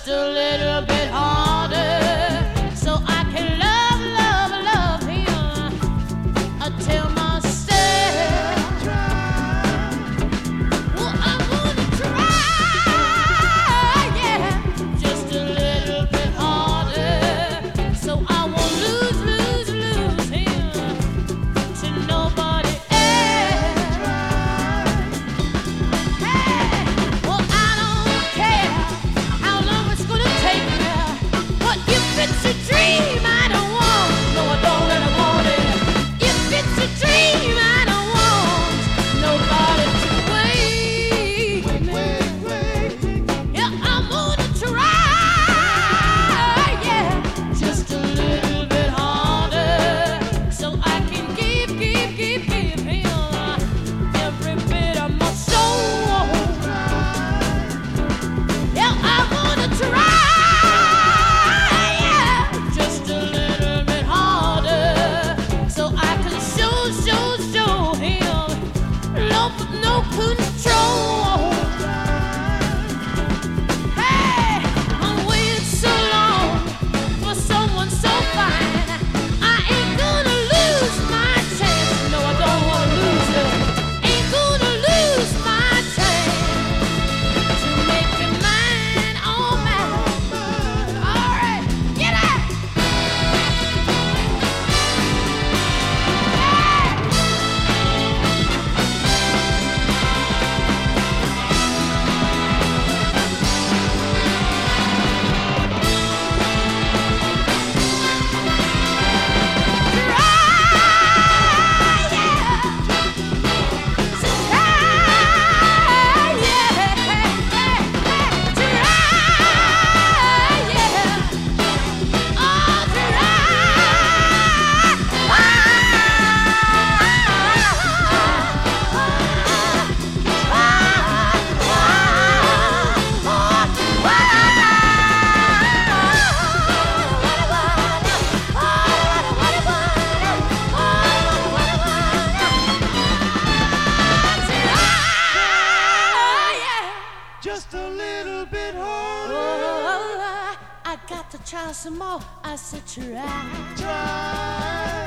just a little bit harder, so I can love, love, love him until myself. Well, I'm gonna try, yeah, just a little bit harder, so I won't lose, lose, lose him to nobody else. Hey, well, I don't care how long it's gonna take me, but if it's a dream I don't want, no, I don't really want it. If it's a dream I don't want nobody to wait me. Yeah, I'm gonna try, yeah, just a little bit harder, so I can give him every bit of my soul. Yeah, I'm gonna try, yeah, just a little bit harder, so I can show him love with no control. Hey, I'm waiting so long for someone so fine. I ain't gonna lose my chance. No, I don't wanna lose it. Ain't gonna lose my chance to make me mine, oh mine. All right, get out. Just a little bit harder. Oh, I got to try some more. I said try. Try.